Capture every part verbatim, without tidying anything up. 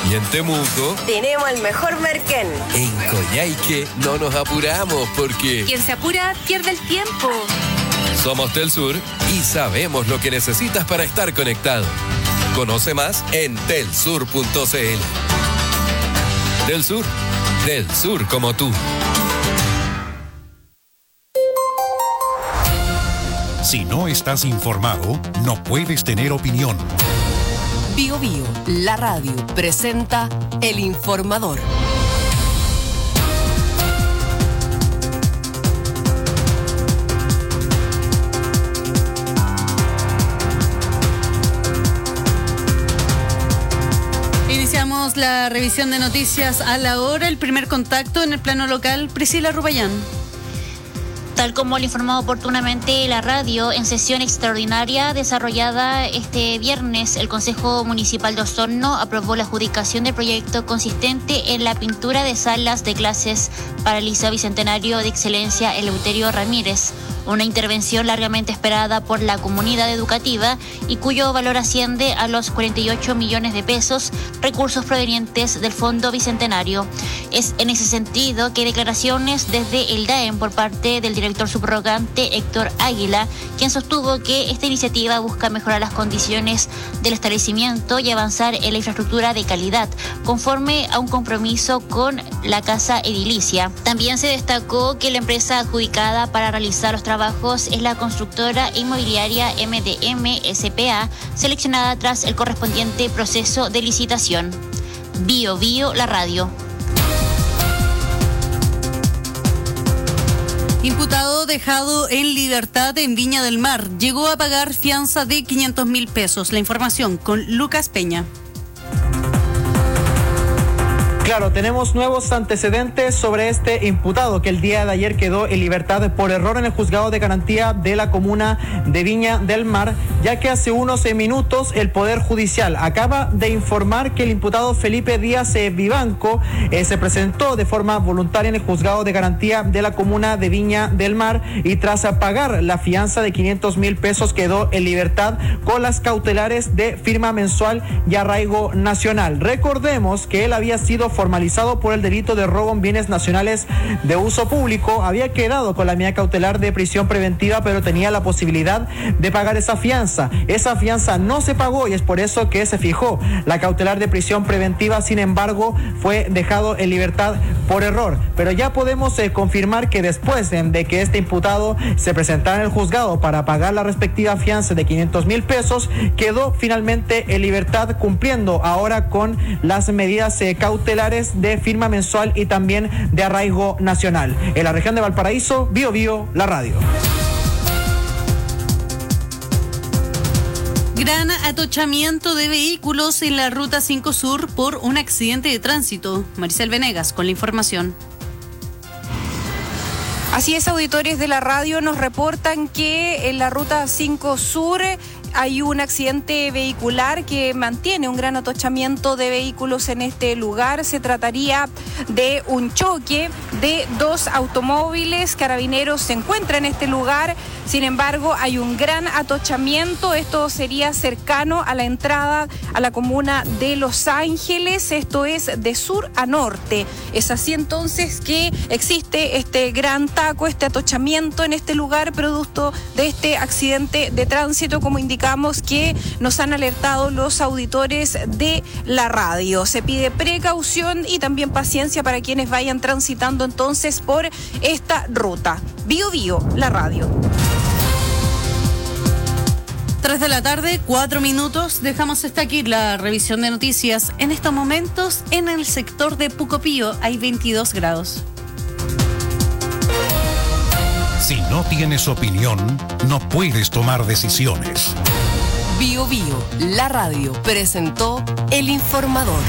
Y en Temuco tenemos el mejor merquén. En Coyhaique no nos apuramos porque quien se apura pierde el tiempo. Somos Telsur y sabemos lo que necesitas para estar conectado. Conoce más en telsur punto c l. Telsur, del sur como tú. Si no estás informado, no puedes tener opinión. Bio Bio, la radio, presenta El Informador. Iniciamos la revisión de noticias a la hora. El primer contacto en el plano local, Priscila Rubayán. Tal como lo informó oportunamente la radio, en sesión extraordinaria desarrollada este viernes, el Consejo Municipal de Osorno aprobó la adjudicación del proyecto consistente en la pintura de salas de clases para el Liceo Bicentenario de Excelencia Eleuterio Ramírez, una intervención largamente esperada por la comunidad educativa y cuyo valor asciende a los cuarenta y ocho millones de pesos, recursos provenientes del Fondo Bicentenario. Es en ese sentido que declaraciones desde el D A E M por parte del director subrogante Héctor Águila, quien sostuvo que esta iniciativa busca mejorar las condiciones del establecimiento y avanzar en la infraestructura de calidad, conforme a un compromiso con la Casa Edilicia. También se destacó que la empresa adjudicada para realizar los trabajos es la constructora inmobiliaria M D M S P A, seleccionada tras el correspondiente proceso de licitación. Bio Bio, la radio. Imputado dejado en libertad en Viña del Mar. Llegó a pagar fianza de quinientos mil pesos. La información con Lucas Peña. Claro, tenemos nuevos antecedentes sobre este imputado que el día de ayer quedó en libertad por error en el juzgado de garantía de la comuna de Viña del Mar, ya que hace unos minutos el Poder Judicial acaba de informar que el imputado Felipe Díaz eh, Vivanco eh, se presentó de forma voluntaria en el juzgado de garantía de la comuna de Viña del Mar y tras pagar la fianza de quinientos mil pesos quedó en libertad con las cautelares de firma mensual y arraigo nacional. Recordemos que él había sido formalizado por el delito de robo en bienes nacionales de uso público, había quedado con la medida cautelar de prisión preventiva, pero tenía la posibilidad de pagar esa fianza. Esa fianza no se pagó y es por eso que se fijó la cautelar de prisión preventiva, sin embargo, fue dejado en libertad por error. Pero ya podemos eh, confirmar que después de, de que este imputado se presentara en el juzgado para pagar la respectiva fianza de quinientos mil pesos, quedó finalmente en libertad, cumpliendo ahora con las medidas eh, cautelares de firma mensual y también de arraigo nacional. En la región de Valparaíso, Bio Bio, la radio. Gran atochamiento de vehículos en la Ruta cinco Sur por un accidente de tránsito. Maricel Venegas con la información. Así es, auditores de la radio nos reportan que en la Ruta cinco Sur hay un accidente vehicular que mantiene un gran atochamiento de vehículos en este lugar. Se trataría de un choque de dos automóviles. Carabineros se encuentra en este lugar. Sin embargo, hay un gran atochamiento. Esto sería cercano a la entrada a la comuna de Los Ángeles. Esto es de sur a norte. Es así entonces que existe este gran taco, este atochamiento en este lugar, producto de este accidente de tránsito, como indicamos que nos han alertado los auditores de la radio. Se pide precaución y también paciencia para quienes vayan transitando entonces por esta ruta. Bio Bio, la radio. Tres de la tarde, cuatro minutos. Dejamos hasta aquí la revisión de noticias. En estos momentos, en el sector de Pucopío hay veintidós grados. Si no tienes opinión, no puedes tomar decisiones. Bio Bio, la radio, presentó El Informador.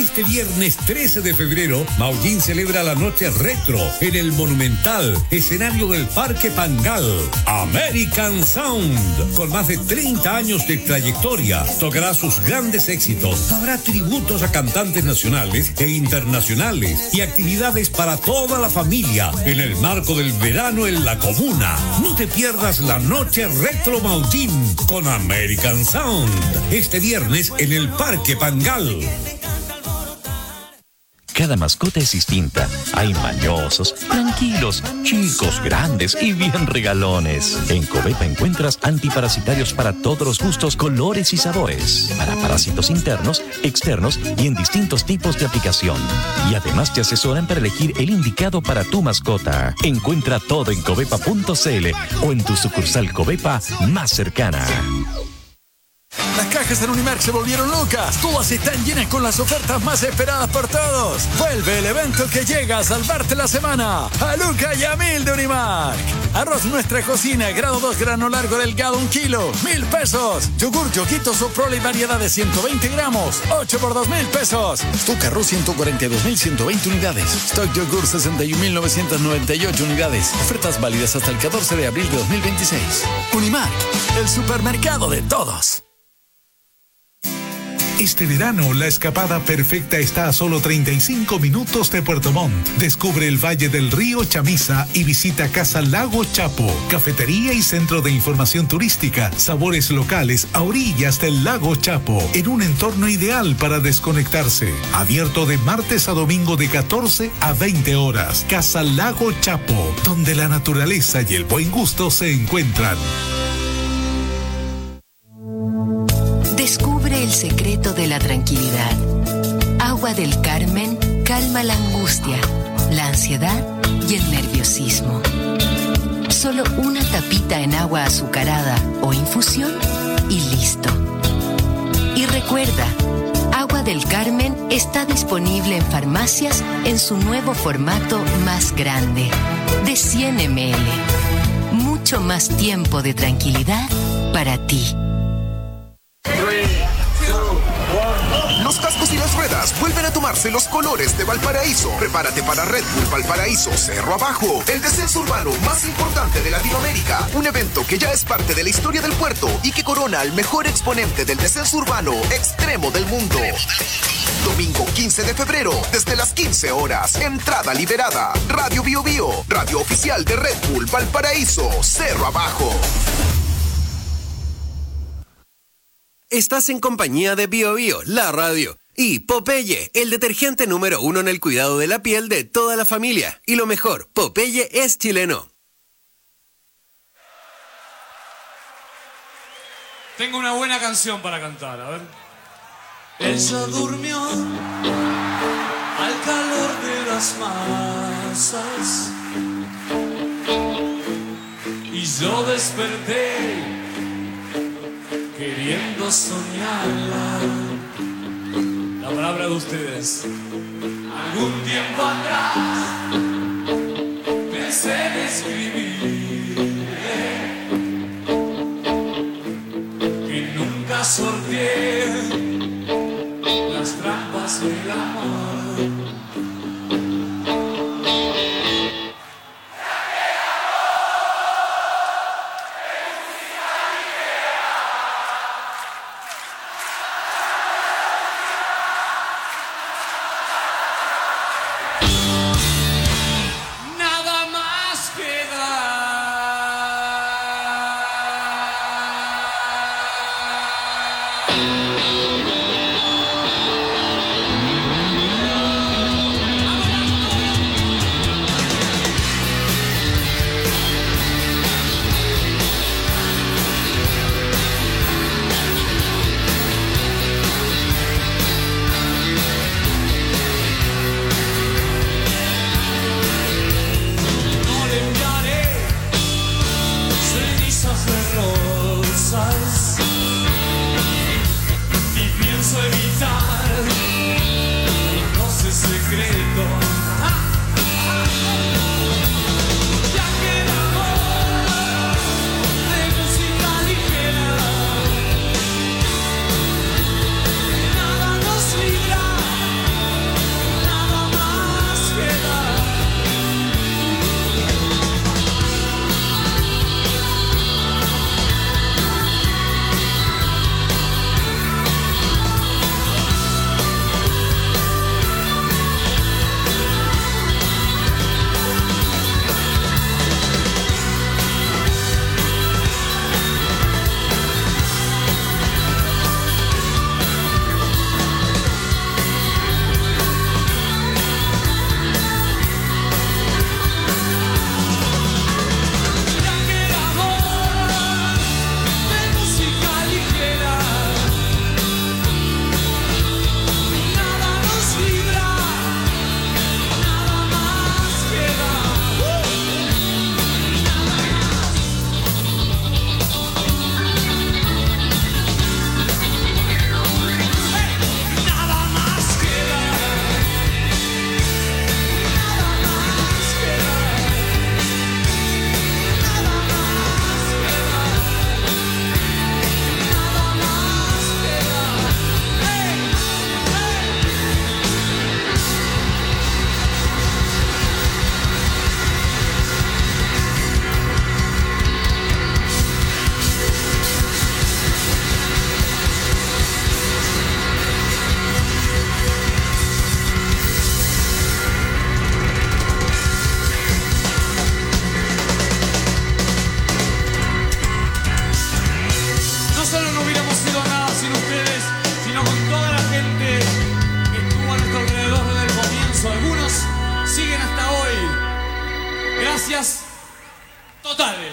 Este viernes trece de febrero, Maullín celebra la noche retro en el monumental escenario del Parque Pangal. American Sound, con más de treinta años de trayectoria, tocará sus grandes éxitos. Habrá tributos a cantantes nacionales e internacionales y actividades para toda la familia en el marco del verano en la comuna. No te pierdas la noche retro Maullín con American Sound este viernes en el Parque Pangal. Cada mascota es distinta. Hay mañosos, tranquilos, chicos, grandes y bien regalones. En Covepa encuentras antiparasitarios para todos los gustos, colores y sabores. Para parásitos internos, externos y en distintos tipos de aplicación. Y además te asesoran para elegir el indicado para tu mascota. Encuentra todo en covepa punto cl o en tu sucursal Covepa más cercana. Las cajas en Unimark se volvieron locas. Todas están llenas con las ofertas más esperadas por todos. Vuelve el evento que llega a salvarte la semana. A Luca y a Mil de Unimark. Arroz Nuestra Cocina, grado dos, grano largo delgado, un kilo, mil pesos. Yogur Yoguito Soprole, variedad de ciento veinte gramos, ocho por dos mil pesos. Stock Arroz ciento cuarenta y dos mil ciento veinte unidades. Stock Yogur sesenta y un mil novecientos noventa y ocho unidades. Ofertas válidas hasta el catorce de abril de dos mil veintiséis. Unimark, el supermercado de todos. Este verano, la escapada perfecta está a solo treinta y cinco minutos de Puerto Montt. Descubre el Valle del Río Chamisa y visita Casa Lago Chapo, cafetería y centro de información turística, sabores locales a orillas del Lago Chapo, en un entorno ideal para desconectarse. Abierto de martes a domingo de catorce a veinte horas. Casa Lago Chapo, donde la naturaleza y el buen gusto se encuentran. Descubre el secreto de la tranquilidad. Agua del Carmen calma la angustia, la ansiedad y el nerviosismo. Solo una tapita en agua azucarada o infusión y listo. Y recuerda, Agua del Carmen está disponible en farmacias en su nuevo formato más grande, de cien mililitros. Mucho más tiempo de tranquilidad para ti. Los cascos y las ruedas vuelven a tomarse los colores de Valparaíso. Prepárate para Red Bull Valparaíso Cerro Abajo, el descenso urbano más importante de Latinoamérica. Un evento que ya es parte de la historia del puerto y que corona al mejor exponente del descenso urbano extremo del mundo. Domingo quince de febrero, desde las quince horas. Entrada liberada. Radio Bio Bio, radio oficial de Red Bull Valparaíso Cerro Abajo. Estás en compañía de Bio Bio, la radio, y Popeye, el detergente número uno en el cuidado de la piel de toda la familia. Y lo mejor, Popeye es chileno. Tengo una buena canción para cantar, a ver. Ella durmió al calor de las masas y yo desperté queriendo soñarla. La palabra de ustedes. Algún tiempo atrás pensé en escribirle que nunca sorteé las trampas del amor. Nada más queda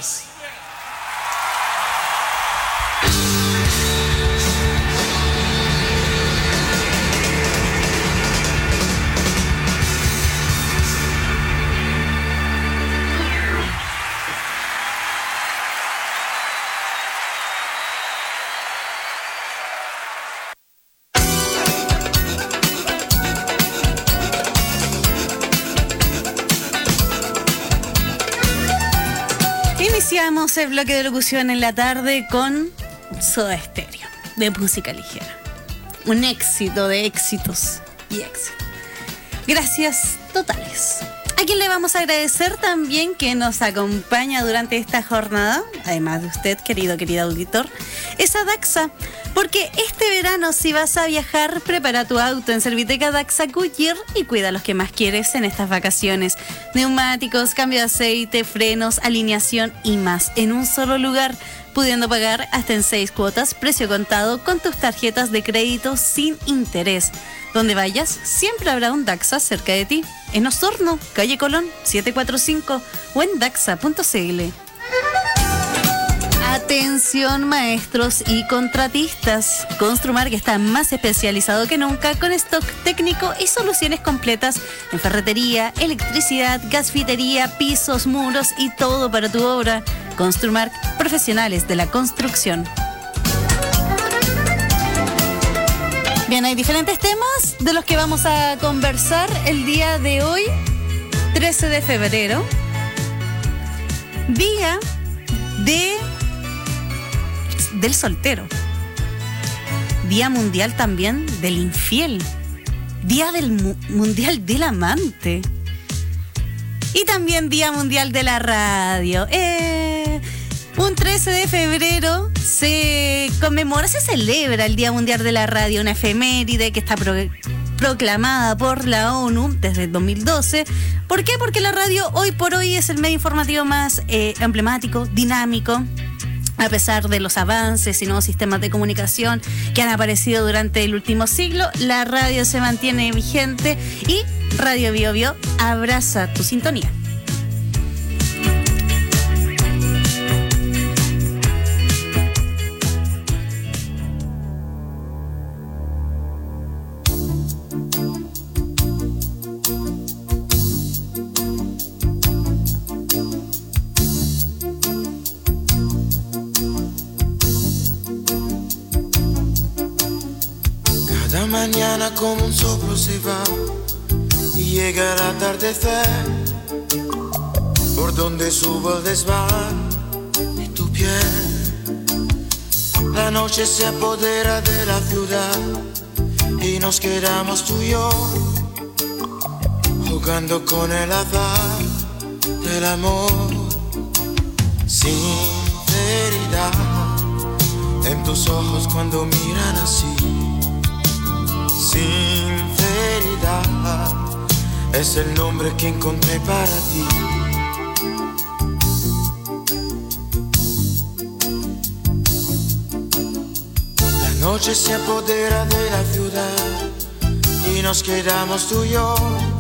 González. Iniciamos el bloque de locución en la tarde con Soda Stereo, de música ligera. Un éxito de éxitos y éxitos. Gracias totales. A quien le vamos a agradecer también que nos acompaña durante esta jornada, además de usted, querido, querido auditor, es a Daxa. Porque este verano, si vas a viajar, prepara tu auto en Serviteca Daxa Goodyear y cuida a los que más quieres en estas vacaciones. Neumáticos, cambio de aceite, frenos, alineación y más en un solo lugar, pudiendo pagar hasta en seis cuotas, precio contado, con tus tarjetas de crédito sin interés. Donde vayas, siempre habrá un Daxa cerca de ti. En Osorno, calle Colón, setecientos cuarenta y cinco o en daxa punto c l. Atención maestros y contratistas. Construmar, que está más especializado que nunca con stock técnico y soluciones completas en ferretería, electricidad, gasfitería, pisos, muros y todo para tu obra. Construmar, profesionales de la construcción. Bien, hay diferentes temas de los que vamos a conversar el día de hoy, trece de febrero. Día de... del soltero. Día mundial también del infiel. Día del mu- mundial del amante. Y también Día Mundial de la Radio. Eh, un trece de febrero se conmemora, se celebra el Día Mundial de la Radio, una efeméride que está pro- proclamada por la ONU desde el dos mil doce. ¿Por qué? Porque la radio hoy por hoy es el medio informativo más eh, emblemático, dinámico. A pesar de los avances y nuevos sistemas de comunicación que han aparecido durante el último siglo, la radio se mantiene vigente y Radio Bio Bio abraza tu sintonía. Cada mañana como un soplo se va y llega el atardecer, por donde sube el desván de tu piel. La noche se apodera de la ciudad y nos quedamos tú y yo, jugando con el azar del amor. Sinceridad en tus ojos cuando miran así. Sinceridad es el nombre que encontré para ti. La noche se apodera de la ciudad y nos quedamos tú y yo,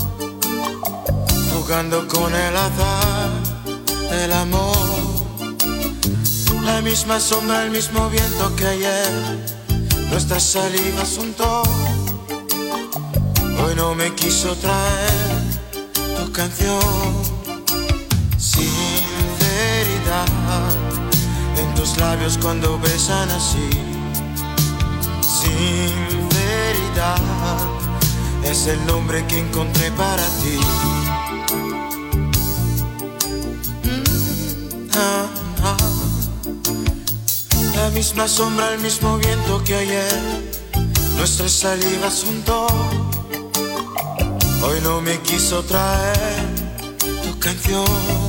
jugando con el azar del amor. La misma sombra, el mismo viento que ayer, nuestras salivas juntó. Hoy no me quiso traer tu canción. Sinceridad en tus labios cuando besan así. Sinceridad es el nombre que encontré para ti. Mm, ah, ah. La misma sombra, el mismo viento que ayer, nuestras salivas juntó. Hoy no me quiso traer tu canción.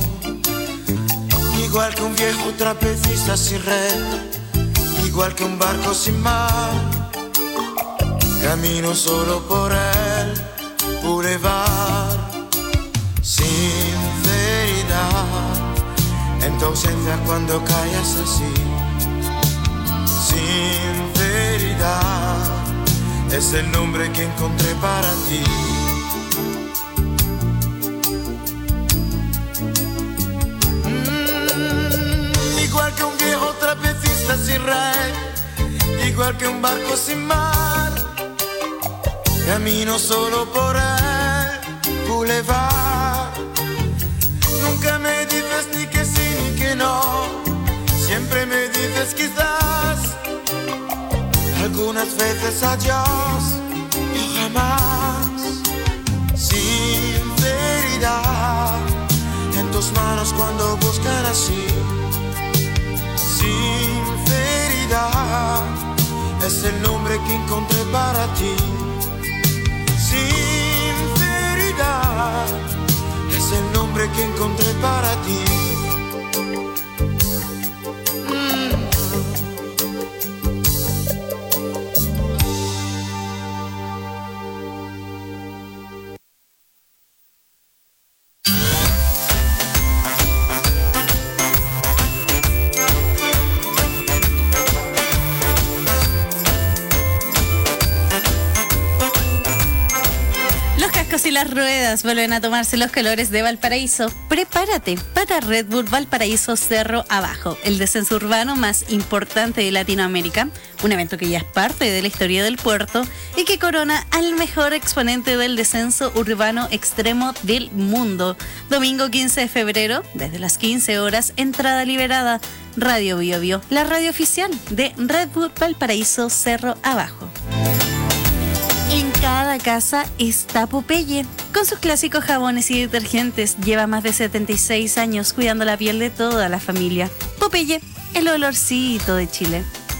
Igual que un viejo trapecista sin red, igual que un barco sin mar, camino solo por el bulevar. Sinceridad en tu ausencia cuando callas así. Sinceridad es el nombre que encontré para ti. Mm. igual que un barco sin mar. Camino solo por el boulevard. Nunca me dices ni que sí ni que no. Siempre me dices quizás. Algunas veces adiós y jamás. Sinceridad en tus manos cuando buscan así. Sinceridad es el nombre que encontré para ti. Sinceridad es el nombre que encontré para ti. Y las ruedas vuelven a tomarse los colores de Valparaíso. Prepárate para Red Bull Valparaíso Cerro Abajo, el descenso urbano más importante de Latinoamérica, un evento que ya es parte de la historia del puerto y que corona al mejor exponente del descenso urbano extremo del mundo. Domingo quince de febrero, desde las quince horas, entrada liberada. Radio Bio Bio, la radio oficial de Red Bull Valparaíso Cerro Abajo. En cada casa está Popeye. Con sus clásicos jabones y detergentes, lleva más de setenta y seis años cuidando la piel de toda la familia. Popeye, el olorcito de Chile.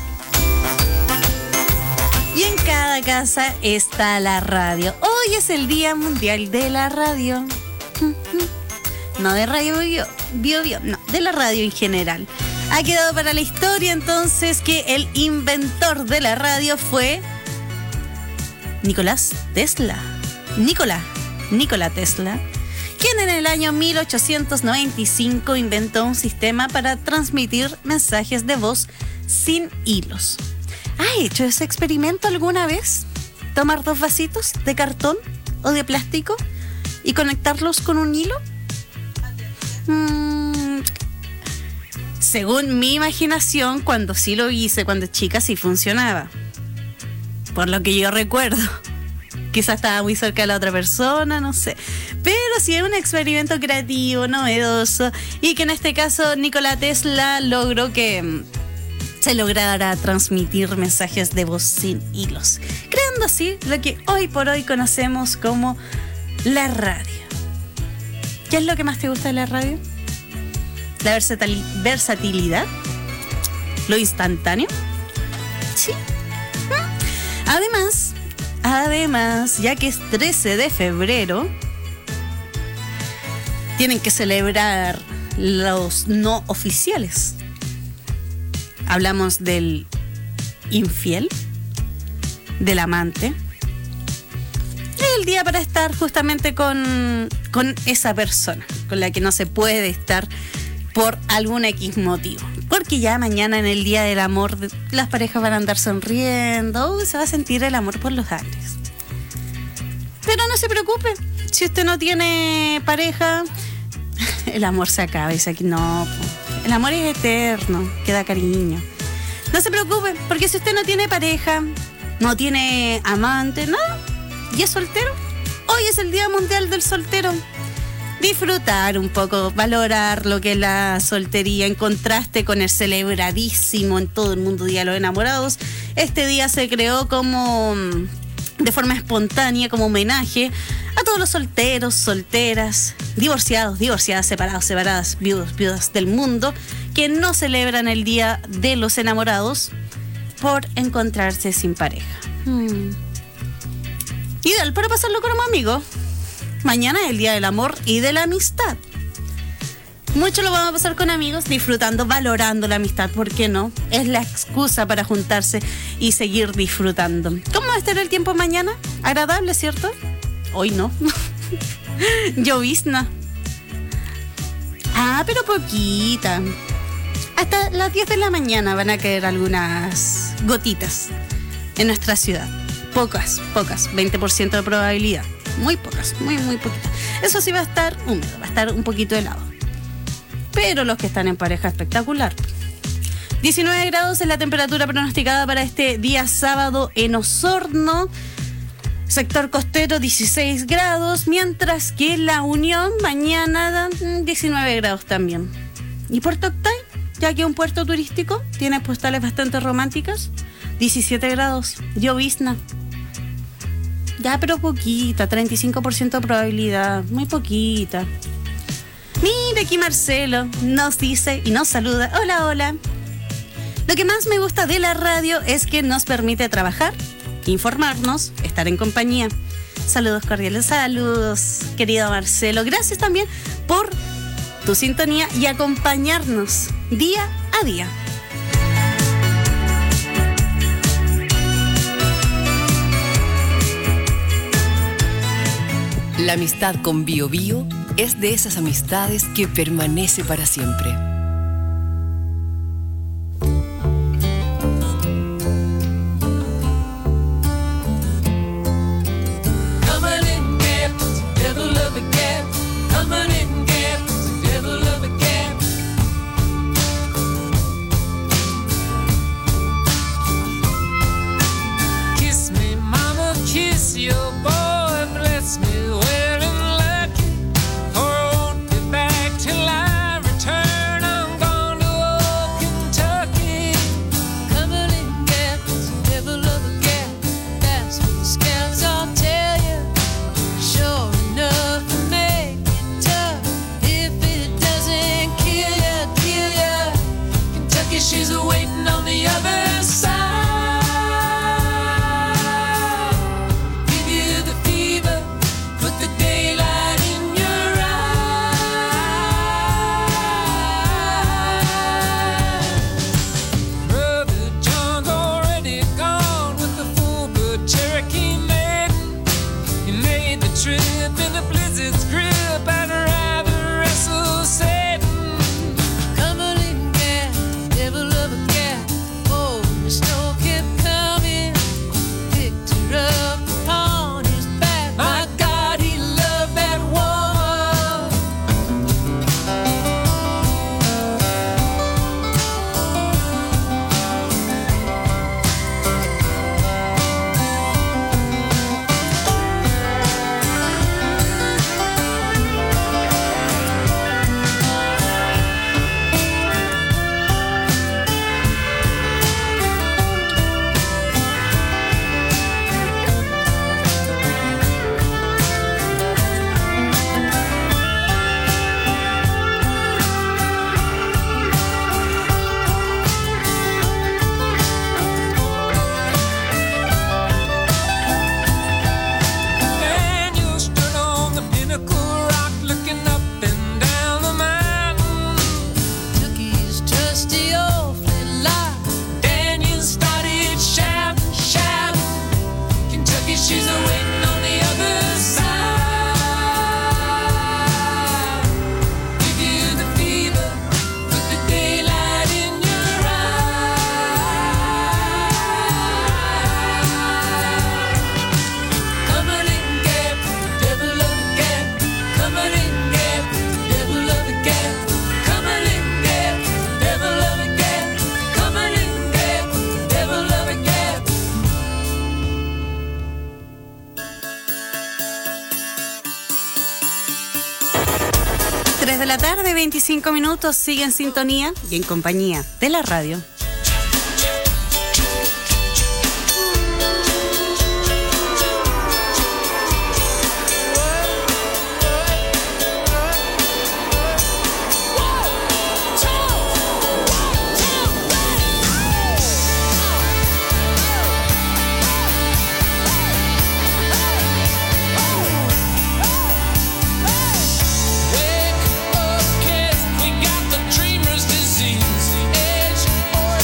Y en cada casa está la radio. Hoy es el Día Mundial de la Radio. No de Radio Bio Bio, Bio, no, de la radio en general. Ha quedado para la historia entonces que el inventor de la radio fue Nicolás Tesla. Nikola, Nikola Tesla, quien en el año mil ochocientos noventa y cinco inventó un sistema para transmitir mensajes de voz sin hilos. ¿Ha hecho ese experimento alguna vez? ¿Tomar dos vasitos de cartón o de plástico y conectarlos con un hilo? Mm, según mi imaginación, cuando sí lo hice, cuando chica, sí funcionaba. Por lo que yo recuerdo. Quizás estaba muy cerca de la otra persona, no sé. Pero sí es un experimento creativo, novedoso. Y que en este caso Nikola Tesla logró que se lograra transmitir mensajes de voz sin hilos. Creando así lo que hoy por hoy conocemos como la radio. ¿Qué es lo que más te gusta de la radio? La versatil- versatilidad. Lo instantáneo. Sí. Además, además, ya que es trece de febrero, tienen que celebrar los no oficiales. Hablamos del infiel, del amante. Es el día para estar justamente con, con esa persona, con la que no se puede estar por algún X motivo. Porque ya mañana en el Día del Amor las parejas van a andar sonriendo, se va a sentir el amor por los aires. Pero no se preocupe, si usted no tiene pareja, el amor se acaba. Dice aquí, no, el amor es eterno, queda cariño. No se preocupe, porque si usted no tiene pareja, no tiene amante, nada, y es soltero, hoy es el Día Mundial del Soltero. Disfrutar un poco, valorar lo que es la soltería en contraste con el celebradísimo en todo el mundo Día de los Enamorados. Este día se creó como de forma espontánea, como homenaje a todos los solteros, solteras, divorciados, divorciadas, separados, separadas, viudos, viudas del mundo que no celebran el Día de los Enamorados por encontrarse sin pareja. Hmm. Ideal para pasarlo con un amigo. Mañana es el Día del Amor y de la Amistad. Mucho lo vamos a pasar con amigos, disfrutando, valorando la amistad, ¿por qué no? Es la excusa para juntarse y seguir disfrutando. ¿Cómo va a estar el tiempo mañana? Agradable, ¿cierto? Hoy no. Llovizna. Ah, pero poquita. Hasta las diez de la mañana van a caer algunas gotitas en nuestra ciudad. Pocas, pocas, veinte por ciento de probabilidad. Muy pocas, muy, muy poquitas. Eso sí va a estar húmedo, va a estar un poquito helado. Pero los que están en pareja, espectacular. diecinueve grados es la temperatura pronosticada para este día sábado en Osorno. Sector costero dieciséis grados, mientras que en La Unión mañana diecinueve grados también. Y Puerto Octay, ya que es un puerto turístico, tiene postales bastante románticas, diecisiete grados, llovizna. Ya, pero poquita, treinta y cinco por ciento de probabilidad, muy poquita. Mira aquí Marcelo nos dice y nos saluda. Hola, hola. Lo que más me gusta de la radio es que nos permite trabajar, informarnos, estar en compañía. Saludos cordiales, saludos, querido Marcelo. Gracias también por tu sintonía y acompañarnos día a día. La amistad con Bio Bio es de esas amistades que permanece para siempre. tres de la tarde, veinticinco minutos, sigue en sintonía y en compañía de la radio. We got the dreamer's disease. Edge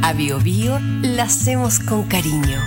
A Bio Bio la hacemos con cariño.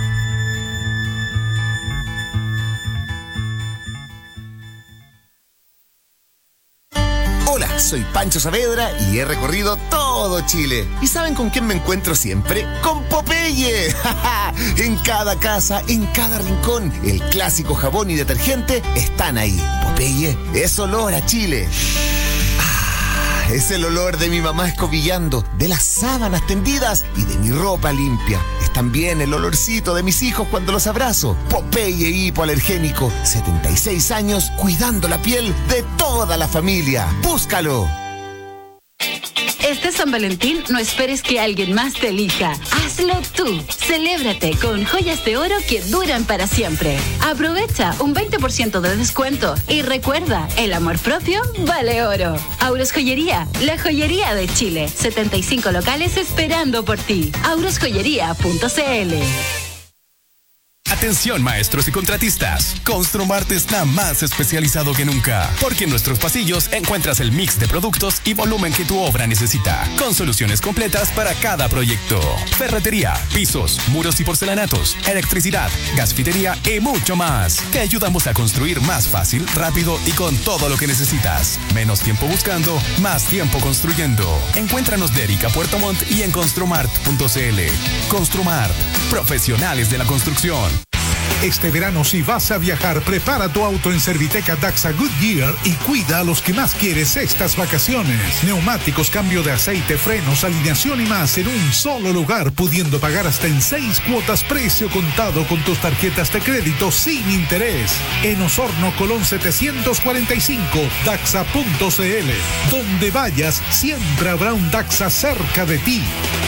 Hola, soy Pancho Saavedra y he recorrido todo Chile. ¿Y saben con quién me encuentro siempre? ¡Con Popeye! En cada casa, en cada rincón, el clásico jabón y detergente están ahí. Popeye es olor a Chile. Ah, es el olor de mi mamá escobillando, de las sábanas tendidas y de mi ropa limpia. Es también el olorcito de mis hijos cuando los abrazo. Popeye hipoalergénico, setenta y seis años cuidando la piel de toda la familia. ¡Búscalo! Este San Valentín no esperes que alguien más te elija. Hazlo tú. Celébrate con joyas de oro que duran para siempre. Aprovecha un veinte por ciento de descuento y recuerda, el amor propio vale oro. Auros Joyería, la joyería de Chile. setenta y cinco locales esperando por ti. auros joyería punto c l. Atención maestros y contratistas, Construmart está más especializado que nunca, porque en nuestros pasillos encuentras el mix de productos y volumen que tu obra necesita, con soluciones completas para cada proyecto. Ferretería, pisos, muros y porcelanatos, electricidad, gasfitería y mucho más. Te ayudamos a construir más fácil, rápido y con todo lo que necesitas. Menos tiempo buscando, más tiempo construyendo. Encuéntranos de Erika Puerto Montt y en construmart punto c l. Construmart, profesionales de la construcción. Este verano, si vas a viajar, prepara tu auto en Serviteca Daxa Goodyear y cuida a los que más quieres estas vacaciones. Neumáticos, cambio de aceite, frenos, alineación y más en un solo lugar, pudiendo pagar hasta en seis cuotas precio contado con tus tarjetas de crédito sin interés. En Osorno, Colón setecientos cuarenta y cinco, daxa punto c l. Donde vayas, siempre habrá un Daxa cerca de ti.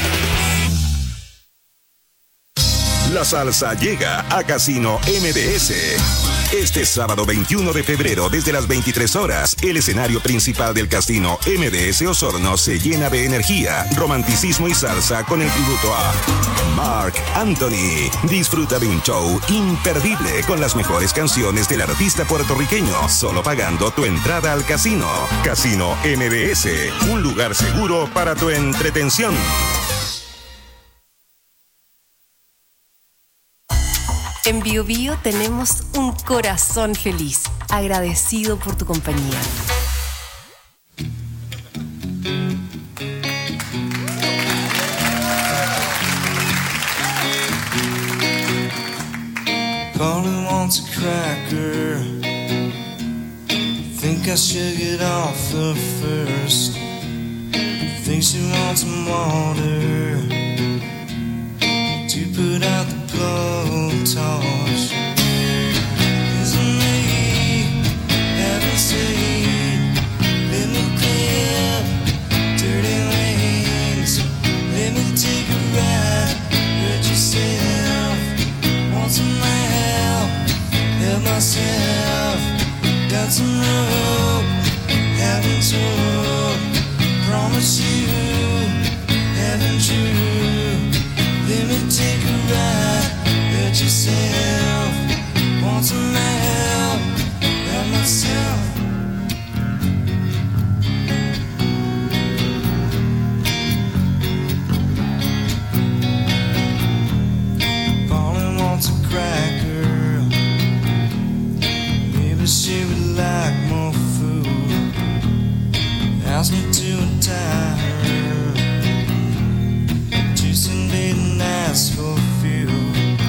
La salsa llega a Casino M D S. Este sábado veintiuno de febrero, desde las veintitrés horas, el escenario principal del Casino M D S Osorno se llena de energía, romanticismo y salsa con el tributo a Marc Anthony. Disfruta de un show imperdible con las mejores canciones del artista puertorriqueño, solo pagando tu entrada al casino. Casino M D S, un lugar seguro para tu entretención. En Bio Bio tenemos un corazón feliz, agradecido por tu compañía. Polly wants a cracker. Think I should get off her first. Think she wants some water to put out the blowtorch. Isn't me having seen? Let me clear dirty wings. Let me take a ride. Hurt yourself. Want some help? Help myself. Got some rope. Haven't told. Promise you. Haven't you? Let me take a ride. Hurt yourself. Want some help? Help myself. Polly wants a cracker. Maybe she would like more food. Ask me to untie her. Juicing didn't ask for fuel.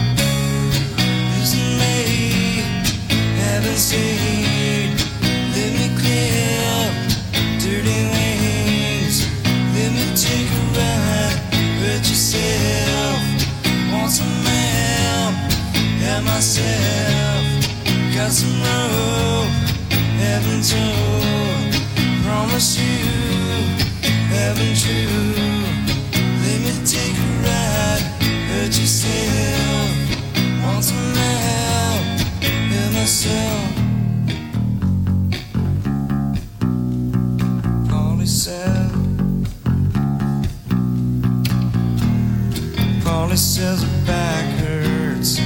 Isn't me having seen? Let me clear dirty wings. Let me take a ride. Hurt yourself. Want some help? Help myself. Got some rope. Haven't told. Promise you. Haven't you? Let me take a ride. Hurt yourself. Want some help? Help myself. Polly said. Polly says her back hurts.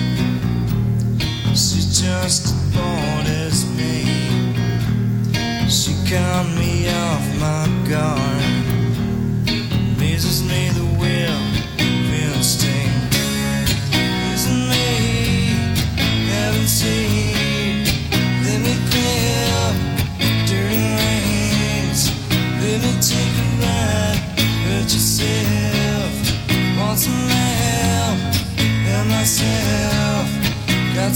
She's just as bored as me. She got me off my guard. Amazes me the will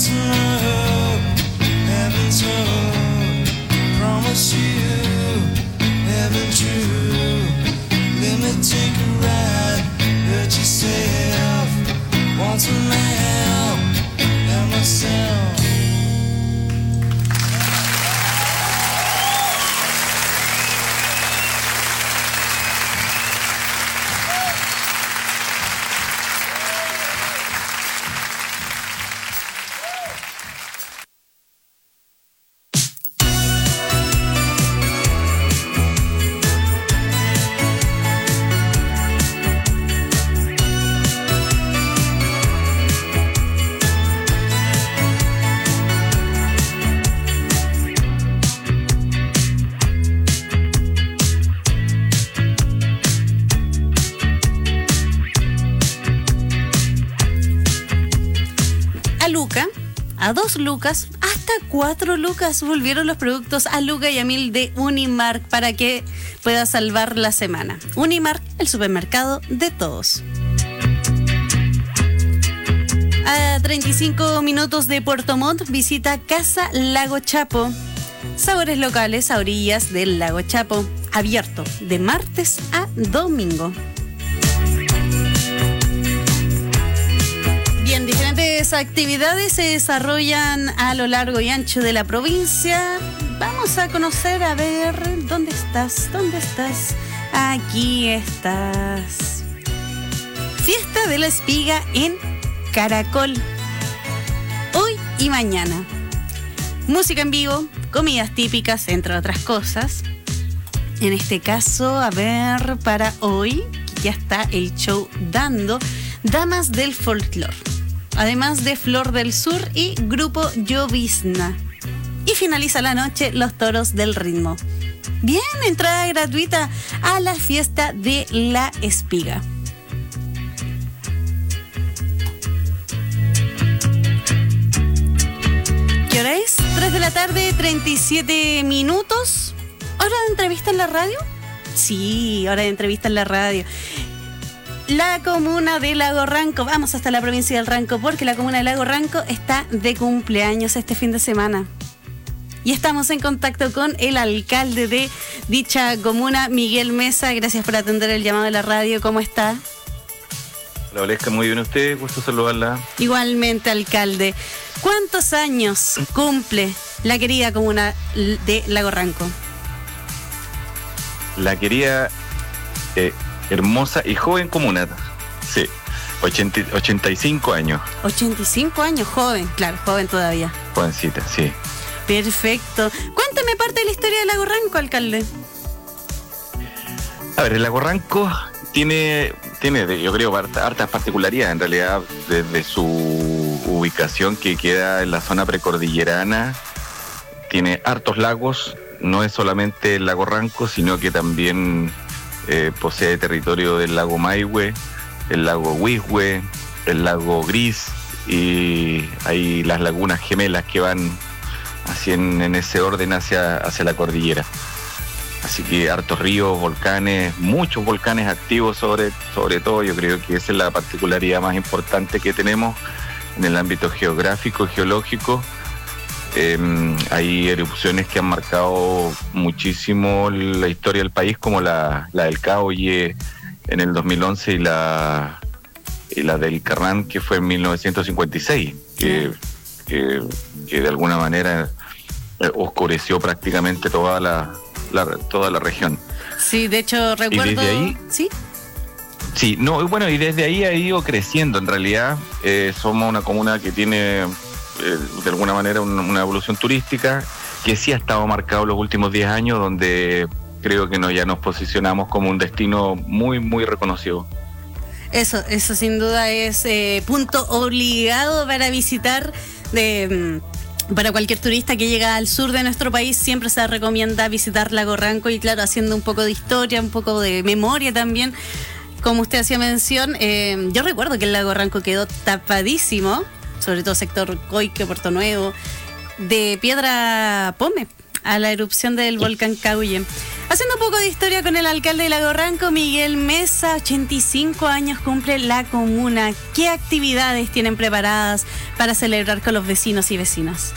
to love, heaven's hope. Promise you, heaven true. Let me take a ride, hurt yourself. Want some help, help myself. A dos lucas, hasta cuatro lucas volvieron los productos a Luca y a Mil de Unimark para que puedas salvar la semana. Unimark, el supermercado de todos. A treinta y cinco minutos de Puerto Montt, visita Casa Lago Chapo. Sabores locales a orillas del Lago Chapo. Abierto de martes a domingo. Bien, diferentes actividades se desarrollan a lo largo y ancho de la provincia. Vamos a conocer, a ver, ¿dónde estás? ¿Dónde estás? Aquí estás. Fiesta de la Espiga en Caracol. Hoy y mañana. Música en vivo, comidas típicas, entre otras cosas. En este caso, a ver, para hoy ya está el show dando Damas del Folclor. Además de Flor del Sur y Grupo Llovizna. Y finaliza la noche Los Toros del Ritmo. Bien, entrada gratuita a la fiesta de la Espiga. ¿Qué hora es? tres de la tarde, treinta y siete minutos. ¿Hora de entrevista en la radio? Sí, hora de entrevista en la radio. La comuna de Lago Ranco, vamos hasta la provincia del Ranco, porque la comuna de Lago Ranco está de cumpleaños este fin de semana. Y estamos en contacto con el alcalde de dicha comuna, Miguel Mesa. Gracias por atender el llamado de la radio. ¿Cómo está? Hola, Valesca, muy bien usted, gusto saludarla. Igualmente, alcalde. ¿Cuántos años cumple la querida comuna de Lago Ranco? La querida... Eh, hermosa y joven comuna, sí, ochenta, ochenta y cinco años. ochenta y cinco años, joven, claro, joven todavía. Jovencita, sí. Perfecto. Cuéntame parte de la historia de Lago Ranco, alcalde. A ver, el Lago Ranco tiene, tiene yo creo, hartas particularidades, en realidad, desde su ubicación que queda en la zona precordillerana, tiene hartos lagos, no es solamente el Lago Ranco, sino que también... Eh, posee territorio del lago Maihue, el lago Huihue, el lago Gris y hay las lagunas gemelas que van así en, en ese orden hacia, hacia la cordillera. Así que hartos ríos, volcanes, muchos volcanes activos sobre, sobre todo. Yo creo que esa es la particularidad más importante que tenemos en el ámbito geográfico, geológico. Eh, hay erupciones que han marcado muchísimo la historia del país, como la, la del Caoye en el dos mil once y la, y la del Carrán, que fue en mil novecientos cincuenta y seis, que, que, que de alguna manera oscureció prácticamente toda la, la, toda la región. Sí, de hecho recuerdo... Y desde ahí, ¿sí? Sí, no, bueno, y desde ahí ha ido creciendo. En realidad eh, somos una comuna que tiene... de alguna manera una, una evolución turística que sí ha estado marcado los últimos diez años, donde creo que no, ya nos posicionamos como un destino muy, muy reconocido. Eso, eso sin duda es eh, punto obligado para visitar de... Para cualquier turista que llega al sur de nuestro país, siempre se recomienda visitar Lago Ranco y claro, haciendo un poco de historia, un poco de memoria también. Como usted hacía mención, eh, yo recuerdo que el Lago Ranco quedó tapadísimo, sobre todo sector Coique, Puerto Nuevo, de piedra pome a la erupción del volcán Cahuille. Haciendo un poco de historia con el alcalde de Lago Ranco, Miguel Mesa, ochenta y cinco años cumple la comuna. ¿Qué actividades tienen preparadas para celebrar con los vecinos y vecinas?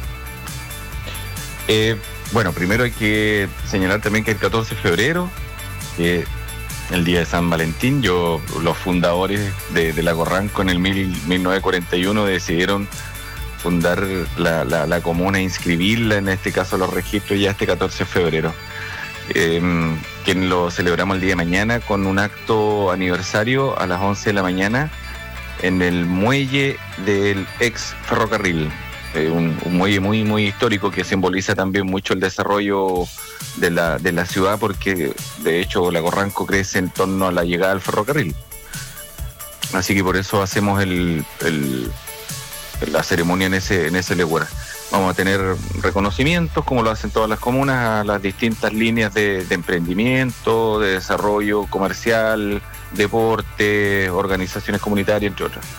Eh, bueno, primero hay que señalar también que el catorce de febrero, que el día de San Valentín, yo, los fundadores de, de Lago Ranco en el mil, mil novecientos cuarenta y uno decidieron fundar la, la, la comuna e inscribirla, en este caso los registros, ya este catorce de febrero. Eh, que lo celebramos el día de mañana con un acto aniversario a las once de la mañana en el muelle del ex ferrocarril. Eh, un, un muelle muy muy histórico que simboliza también mucho el desarrollo de la, de la ciudad, porque de hecho Lago Ranco crece en torno a la llegada del ferrocarril. Así que por eso hacemos el, el, la ceremonia en ese, en ese lugar. Vamos a tener reconocimientos, como lo hacen todas las comunas, a las distintas líneas de, de emprendimiento, de desarrollo comercial, deporte, organizaciones comunitarias, entre otras.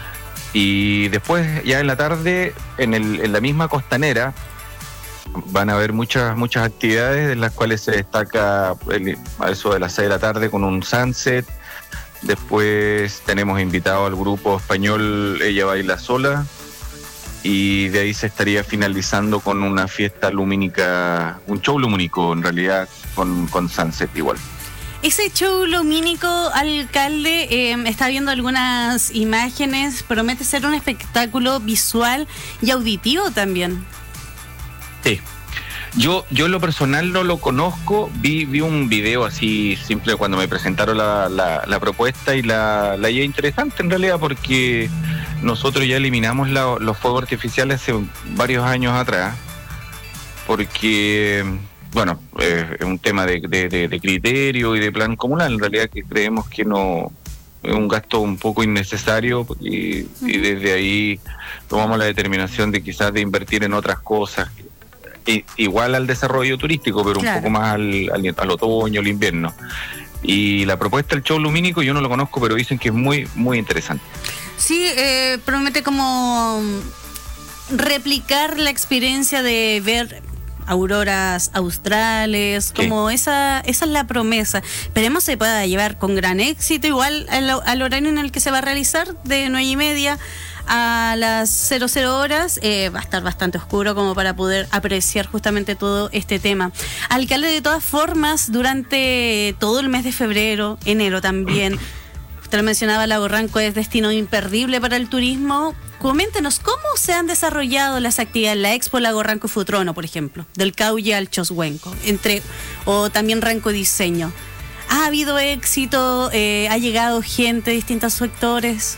Y después, ya en la tarde, en, el, en la misma costanera, van a haber muchas muchas actividades, en las cuales se destaca el, a eso de las seis de la tarde con un sunset. Después tenemos invitado al grupo español Ella Baila Sola, y de ahí se estaría finalizando con una fiesta lumínica, un show lumínico en realidad, con, con sunset igual. Ese show lumínico, alcalde, eh, está viendo algunas imágenes, promete ser un espectáculo visual y auditivo también. Sí, yo yo en lo personal no lo conozco, vi vi un video así simple cuando me presentaron la, la, la propuesta, y la, la idea interesante en realidad, porque nosotros ya eliminamos la, los fuegos artificiales hace varios años atrás, porque, bueno, eh, es un tema de, de, de, de criterio y de plan comunal, en realidad, que creemos que no es un gasto un poco innecesario, y, y desde ahí tomamos la determinación de quizás de invertir en otras cosas, I, igual al desarrollo turístico, pero claro, un poco más al, al, al otoño, al invierno. Y la propuesta del show lumínico yo no lo conozco, pero dicen que es muy, muy interesante. Sí, eh, promete como replicar la experiencia de ver auroras australes, sí, como esa esa es la promesa. Esperemos se pueda llevar con gran éxito, igual al, al horario en el que se va a realizar, de nueve y media a las cero cero horas, eh, va a estar bastante oscuro como para poder apreciar justamente todo este tema. Alcalde, de todas formas, durante todo el mes de febrero, enero también, usted lo mencionaba, Lago Ranco es destino imperdible para el turismo. Coméntenos cómo se han desarrollado las actividades, la Expo Lago Ranco y Futrono, por ejemplo, del Cauye al Choshuenco, entre, o también Ranco Diseño. ¿Ha habido éxito? Eh, ¿Ha llegado gente de distintos sectores?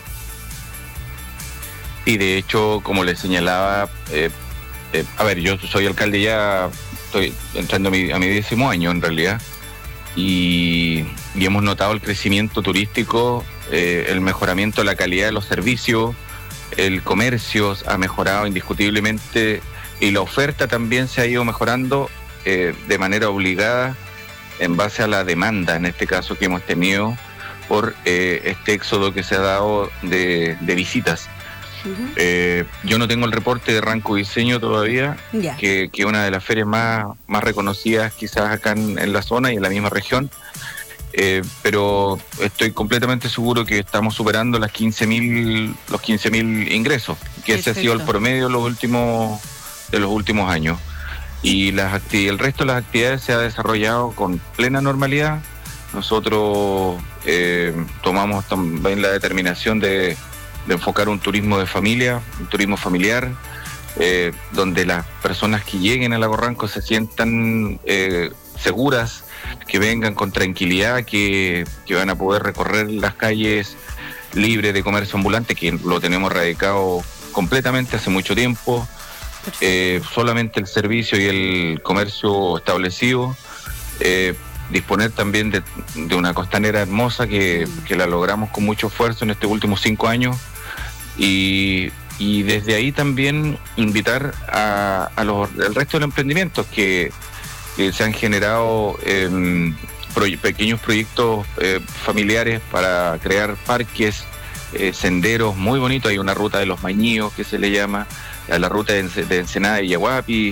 Y de hecho, como les señalaba, eh, eh, a ver, yo soy alcalde ya, estoy entrando a mi, a mi décimo año en realidad, y, y hemos notado el crecimiento turístico, eh, el mejoramiento de la calidad de los servicios, el comercio ha mejorado indiscutiblemente, y la oferta también se ha ido mejorando eh, de manera obligada en base a la demanda, en este caso que hemos tenido por eh, este éxodo que se ha dado de, de visitas. Uh-huh. Eh, yo no tengo el reporte de Ranco Diseño todavía, yeah, que es una de las ferias más, más reconocidas quizás acá en, en la zona y en la misma región, eh, pero estoy completamente seguro que estamos superando las quince mil, los quince mil ingresos, que Perfecto. Ese ha sido el promedio de los últimos, de los últimos años, y las acti- el resto de las actividades se ha desarrollado con plena normalidad. Nosotros eh, tomamos también la determinación de de enfocar un turismo de familia, un turismo familiar, eh, donde las personas que lleguen a Lago Ranco se sientan eh, seguras, que vengan con tranquilidad, que, que van a poder recorrer las calles libres de comercio ambulante, que lo tenemos radicado completamente hace mucho tiempo, eh, solamente el servicio y el comercio establecido, eh, disponer también de, de una costanera hermosa que, que la logramos con mucho esfuerzo en estos últimos cinco años, y, y desde ahí también invitar a, a los, al resto de los emprendimientos que, que se han generado eh, proye- pequeños proyectos eh, familiares para crear parques, eh, senderos muy bonitos. Hay una ruta de los Mañíos que se le llama, la ruta de, de Ensenada y Yaguapi,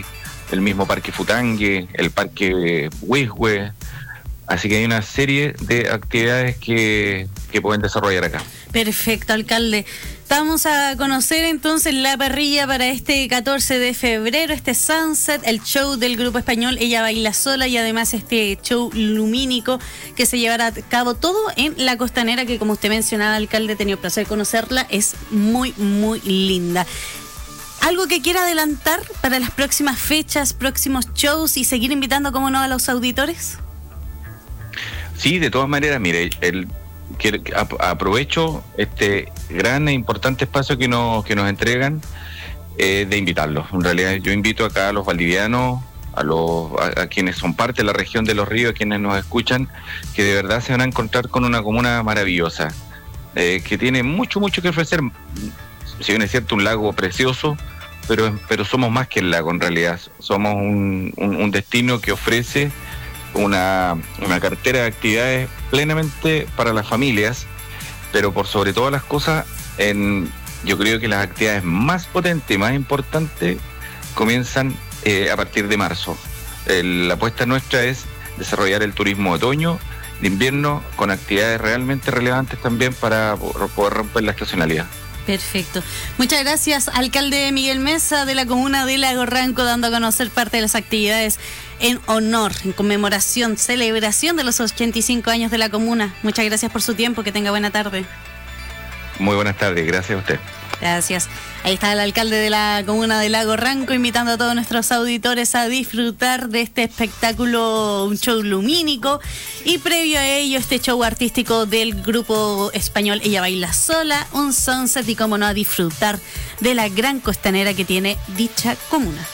el mismo Parque Futangue, el Parque Huehue. Así que hay una serie de actividades que, que pueden desarrollar acá. Perfecto, alcalde. Vamos a conocer entonces la parrilla para este catorce de febrero, este Sunset, el show del grupo español Ella Baila Sola y además este show lumínico que se llevará a cabo todo en La Costanera, que como usted mencionaba, alcalde, he tenido el placer de conocerla, es muy, muy linda. ¿Algo que quiera adelantar para las próximas fechas, próximos shows y seguir invitando, como no, a los auditores? Sí, de todas maneras, mire, el, que, aprovecho este gran e importante espacio que nos, que nos entregan eh, de invitarlos. En realidad yo invito acá a los valdivianos, a, los, a, a quienes son parte de la región de Los Ríos, a quienes nos escuchan, que de verdad se van a encontrar con una comuna maravillosa, eh, que tiene mucho, mucho que ofrecer. Si bien es cierto, un lago precioso, pero, pero somos más que el lago en realidad. Somos un, un, un destino que ofrece Una, una cartera de actividades plenamente para las familias, pero por sobre todas las cosas, en, yo creo que las actividades más potentes y más importantes comienzan eh, a partir de marzo. El, la apuesta nuestra es desarrollar el turismo de otoño, de invierno, con actividades realmente relevantes también para poder romper la estacionalidad. Perfecto. Muchas gracias, alcalde Miguel Mesa de la comuna de Lago Ranco, dando a conocer parte de las actividades en honor, en conmemoración, celebración de los ochenta y cinco años de la comuna. Muchas gracias por su tiempo, que tenga buena tarde. Muy buenas tardes, gracias a usted. Gracias. Ahí está el alcalde de la comuna de Lago Ranco invitando a todos nuestros auditores a disfrutar de este espectáculo, un show lumínico, y previo a ello este show artístico del grupo español Ella Baila Sola, un sunset y cómo no a disfrutar de la gran costanera que tiene dicha comuna.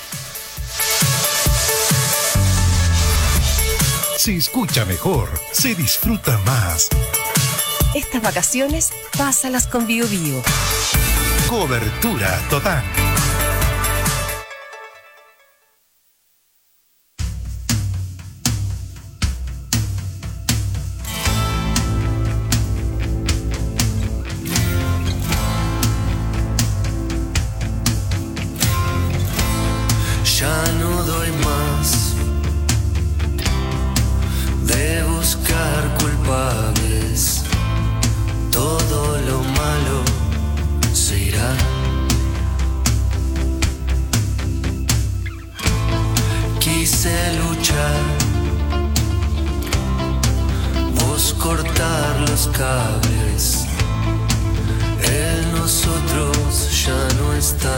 Se escucha mejor, se disfruta más. Estas vacaciones, pásalas con Bio Bio. Cobertura total. Ya no doy más de buscar culpables. Todo lo malo se irá. Quise luchar, vos cortar los cables. En nosotros ya no está.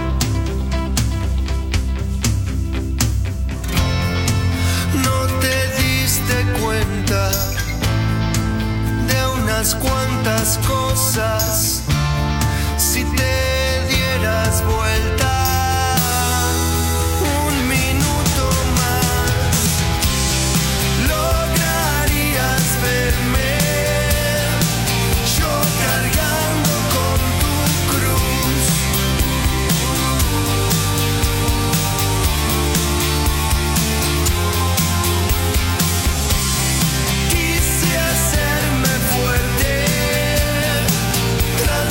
No te diste cuenta de unas cuantas cosas. Si te dieras vuelta un minuto más, lograrías verme yo cargando con tu cruz. Quise hacerme fuerte,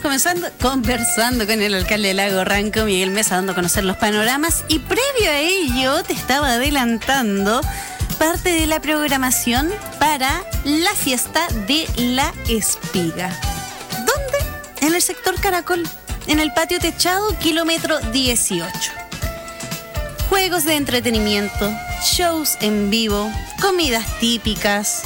estamos comenzando, conversando con el alcalde de Lago Ranco, Miguel Mesa, dando a conocer los panoramas. Y previo a ello, te estaba adelantando parte de la programación para la fiesta de la espiga. ¿Dónde? En el sector Caracol, en el patio techado, kilómetro dieciocho. Juegos de entretenimiento, shows en vivo, comidas típicas,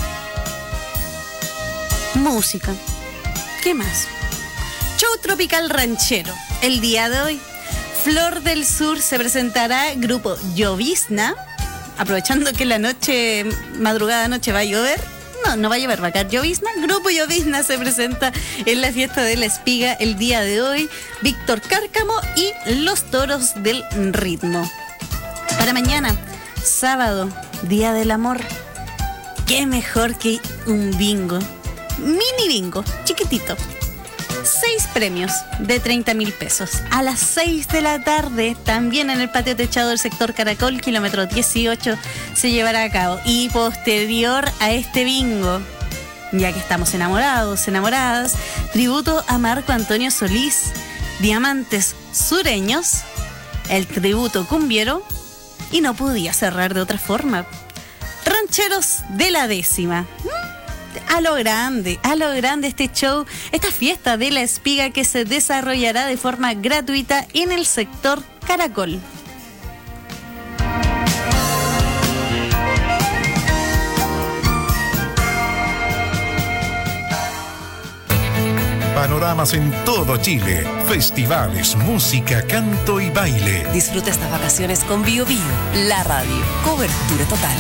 música. ¿Qué más? Show tropical ranchero. El día de hoy, Flor del Sur se presentará grupo Llovizna. Aprovechando que la noche, madrugada noche va a llover. No, no va a llover, va a caer llovizna. Grupo Llovizna se presenta en la fiesta de la espiga el día de hoy. Víctor Cárcamo y los Toros del Ritmo. Para mañana, sábado, Día del Amor. Qué mejor que un bingo. Mini bingo, chiquitito. Seis premios de treinta mil pesos. A las seis de la tarde, también en el patio techado del sector Caracol, kilómetro dieciocho, se llevará a cabo. Y posterior a este bingo, ya que estamos enamorados, enamoradas, tributo a Marco Antonio Solís, Diamantes Sureños, el tributo cumbiero, y no podía cerrar de otra forma. Rancheros de la décima. A lo grande, a lo grande este show, esta fiesta de la espiga que se desarrollará de forma gratuita en el sector Caracol. Panoramas en todo Chile, festivales, música, canto y baile. Disfruta estas vacaciones con Bio Bio, la radio, cobertura total.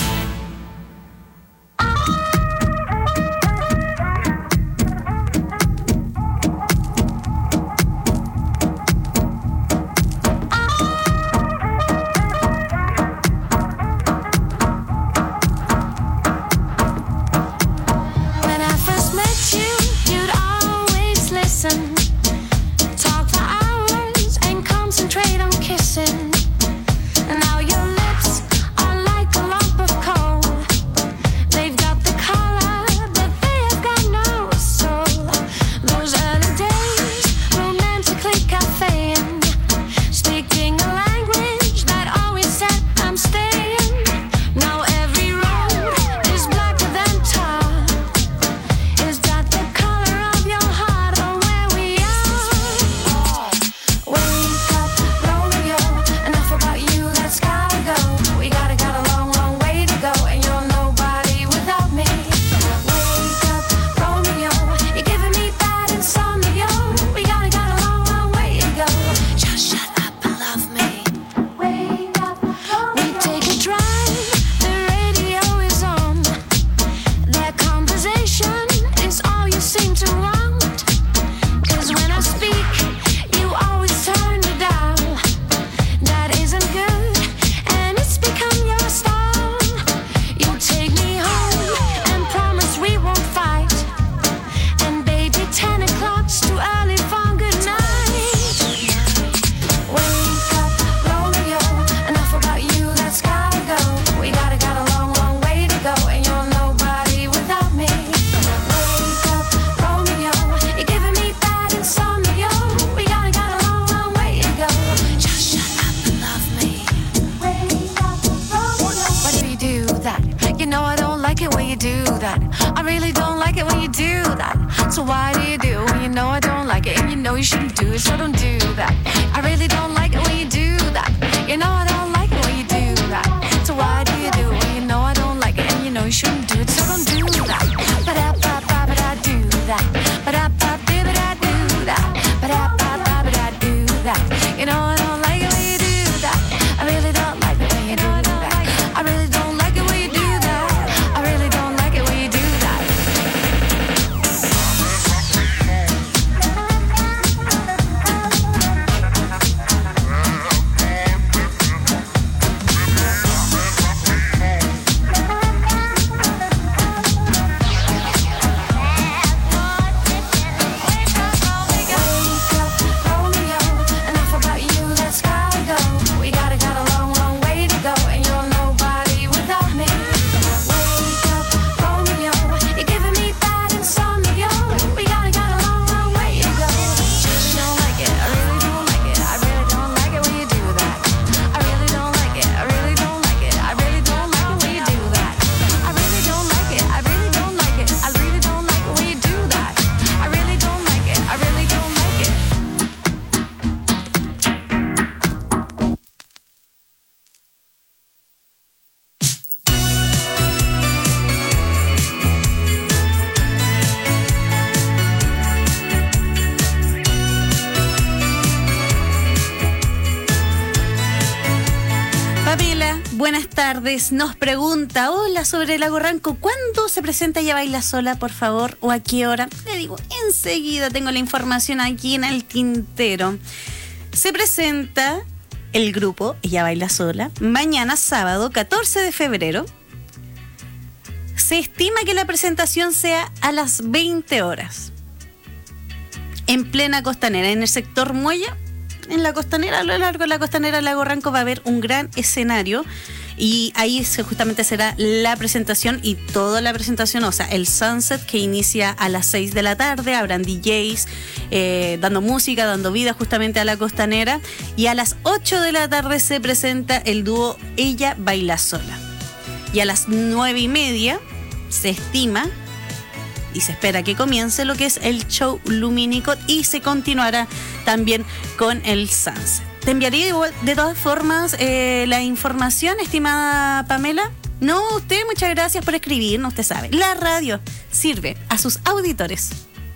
Pamela, buenas tardes. Nos pregunta, hola, sobre Lago Ranco. ¿Cuándo se presenta Ella Baila Sola, por favor? ¿O a qué hora? Le digo, enseguida tengo la información aquí en el tintero. Se presenta el grupo Ella Baila Sola mañana sábado catorce de febrero. Se estima que la presentación sea a las veinte horas. En plena costanera, en el sector Muelle. En la costanera, a lo largo de la costanera Lago Ranco va a haber un gran escenario y ahí se, justamente será la presentación y toda la presentación, o sea, el sunset que inicia a las seis de la tarde, habrán D Js eh, dando música, dando vida justamente a la costanera, y a las ocho de la tarde se presenta el dúo Ella Baila Sola. Y a las nueve y media se estima y se espera que comience lo que es el show lumínico y se continuará también con el sunset. ¿Te enviaría igual, de todas formas eh, la información, estimada Pamela? No, usted, muchas gracias por escribirnos, usted sabe. La radio sirve a sus auditores.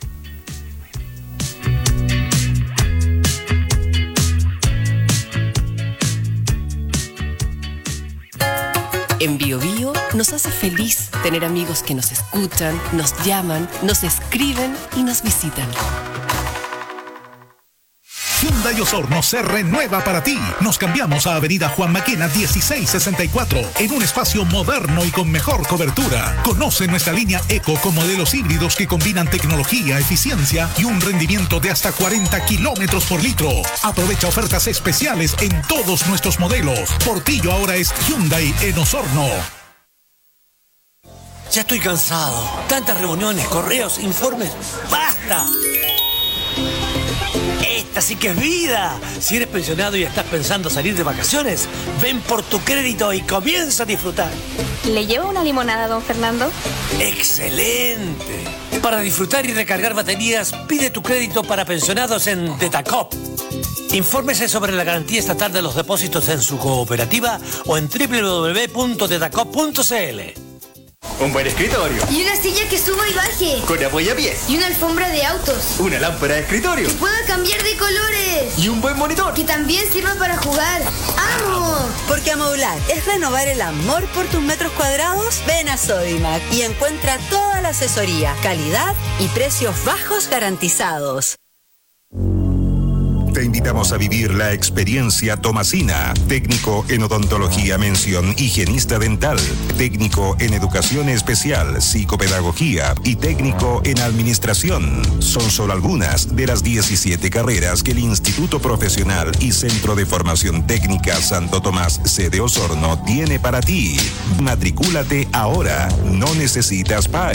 En Bio Bio nos hace feliz tener amigos que nos escuchan, nos llaman, nos escriben y nos visitan. Hyundai Osorno se renueva para ti. Nos cambiamos a Avenida Juan Maquena dieciséis sesenta y cuatro en un espacio moderno y con mejor cobertura. Conoce nuestra línea Eco con modelos híbridos que combinan tecnología, eficiencia y un rendimiento de hasta cuarenta kilómetros por litro. Aprovecha ofertas especiales en todos nuestros modelos. Portillo ahora es Hyundai en Osorno. Ya estoy cansado. Tantas reuniones, correos, informes. ¡Basta! Esta sí que es vida. Si eres pensionado y estás pensando salir de vacaciones, ven por tu crédito y comienza a disfrutar. ¿Le llevo una limonada, don Fernando? ¡Excelente! Para disfrutar y recargar baterías, pide tu crédito para pensionados en Detacop. Infórmese sobre la garantía estatal de los depósitos en su cooperativa o en doble u doble u doble u punto detacop punto c l. Un buen escritorio. Y una silla que suba y baje. Con apoyapiés. Y una alfombra de autos. Una lámpara de escritorio. Que pueda cambiar de colores. Y un buen monitor. Que también sirva para jugar. ¡Amo! Porque amoblar es renovar el amor por tus metros cuadrados. Ven a Sodimac y encuentra toda la asesoría, calidad y precios bajos garantizados. Te invitamos a vivir la experiencia Tomasina, técnico en odontología, mención higienista dental, técnico en educación especial, psicopedagogía y técnico en administración. Son solo algunas de las diecisiete carreras que el Instituto Profesional y Centro de Formación Técnica Santo Tomás, sede Osorno, tiene para ti. Matricúlate ahora, no necesitas P A E.